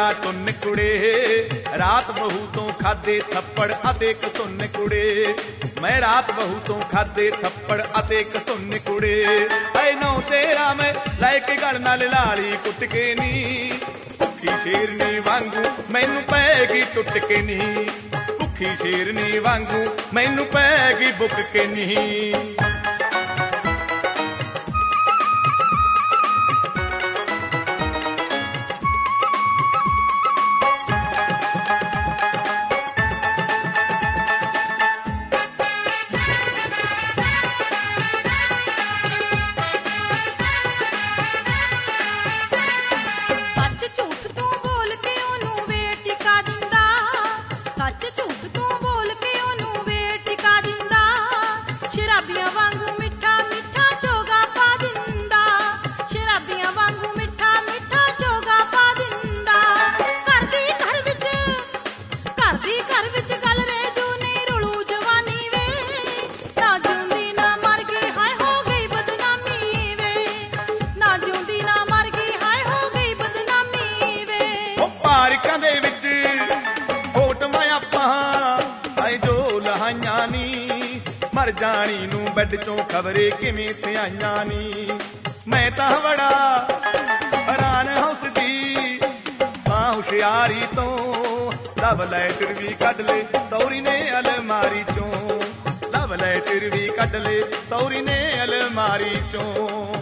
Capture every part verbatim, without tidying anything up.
ਮੇਰਾ ਟੁੰਨ ਕੁੜੇ, ਰਾਤ ਬਹੂ ਤੋਂ ਖਾਦੇ ਥੱਪੜ ਅਤੇ ਕਸੁੰਨ ਕੁੜੇ। ਮੈਂ ਰਾਤ ਬਹੂ ਤੋਂ ਖਾਦੇ ਥੱਪੜ ਅਤੇ ਕਸੁੰਨ ਕੁੜੇ। ਐ ਨੌ ਤੇਰਾ ਮੈਂ ਲੈ ਕੇ ਗਲ ਨਾਲ ਲਾਲੀ ਕੁੱਟ ਕੇ ਨੀ, ਭੁੱਖੀ ਸ਼ੇਰਨੀ ਵਾਂਗੂ ਮੈਨੂੰ ਪੈ ਗਈ ਟੁੱਟ ਕੇ ਨੀ, ਭੁੱਖੀ ਸ਼ੇਰਨੀ ਵਾਂਗੂ ਮੈਨੂੰ ਪੈ ਗਈ ਬੁੱਕ ਕੇ ਨੀ। ਪਾਰਕਾਂ ਦੇ ਵਿੱਚ ਫੋਟੋਆਂ ਆਪਾਂ ਆਏ ਜੋ ਲਹਾਈਆਂ ਨੀ, ਮਰ ਜਾਣੀ ਨੂੰ ਬੈੱਡ ਚੋਂ ਖਬਰੇ ਕਿਵੇਂ ਥਿਆਈਆਂ ਨੀ। ਮੈਂ ਤਾਂ ਬੜਾ ਹੈਰਾਨ ਹੱਸਦੀ ਮਾਂ ਹੁਸ਼ਿਆਰੀ ਤੋਂ, ਲਵ ਲੈਟਰ ਵੀ ਕੱਢ ਲੈ ਸੌਰੀ ਨੇ ਅਲਮਾਰੀ ਚੋਂ, ਲਵ ਲੈਟਰ ਵੀ ਕੱਢ ਲੈ ਸੌਰੀ ਨੇ ਅਲਮਾਰੀ ਚੋਂ।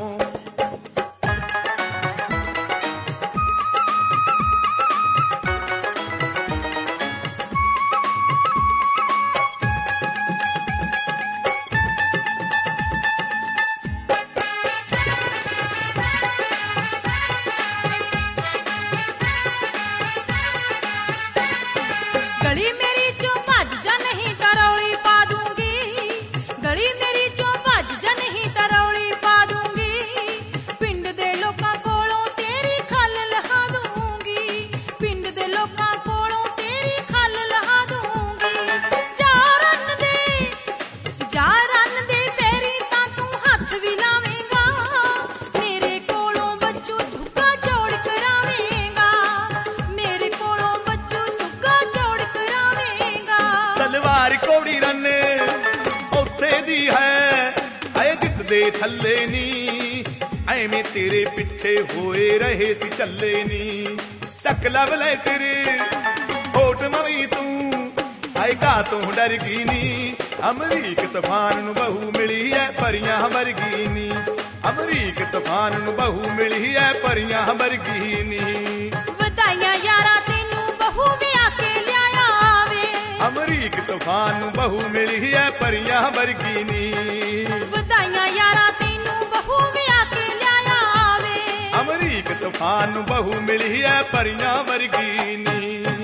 गली मेरी चो भज जा नहीं तरौली पा दूंगी, गली मेरी चो भज जा नहीं तरौली पा दूंगी। पिंड दे लोकां कोलों तेरी खल लहा दूंगी, पिंड दे लोकां कोलों तेरी खल लहा दूंगी। जा रन दे जा रन दे पैरी तां तू हथ भी लावेंगा, मेरे कोलों बच्चू झुग्गा चौड़ करावेंगा, मेरे कोलों बच्चू झुग्गा चौड़ करावेंगा। तलवार कोड़ी रन ਉੱਥੇ ਦੀ ਹੈ ਐ ਜਿਸ ਦੇ ਥੱਲੇ ਨੀ, ਐਵੇਂ ਤੇਰੇ ਪਿੱਛੇ ਹੋਏ ਰਹੇ ਸੀ ਚੱਲੇ ਨੀ। ਚੱਕ ਲਵ ਲੈ ਤੇਰੇ ਹੋਟ ਮਵੀ ਤੂੰ ਆਏ ਘਾ ਤੋਂ ਡਰ ਗਈ ਨੀ, ਅਮਰੀਕ ਤੂਫਾਨ ਨੂੰ ਬਹੂ ਮਿਲੀ ਐ ਪਰੀਆਂ ਵਰਗੀ ਨੀ, ਅਮਰੀਕ ਤੂਫਾਨ ਨੂੰ ਬਹੂ ਮਿਲੀ ਐ ਪਰੀਆਂ ਵਰਗੀ ਨੀ। ਵਧਾਈਆਂ ਯਾਰਾ ਤੈਨੂੰ ਬਹੂ ਵਿਆਹ ਕੇ ਲਿਆਇਆ ਵੇ, ਅਮਰੀਕ ਤੂਫਾਨ ਨੂੰ ਬਹੂ ਮਿਲੀ ਐ ਪਰੀਆਂ ਵਰਗੀ ਨੀ, ਵਧਾਈਆਂ ਯਾਰਾ ਤੈਨੂੰ ਬਹੂ ਵਿਆਹ ਕੇ ਲਿਆਇਆ ਵੇ, ਅਮਰੀਕ ਤੂਫਾਨ ਨੂੰ ਬਹੂ ਮਿਲੀ ਐ ਪਰੀਆਂ ਵਰਗੀ ਨੀ।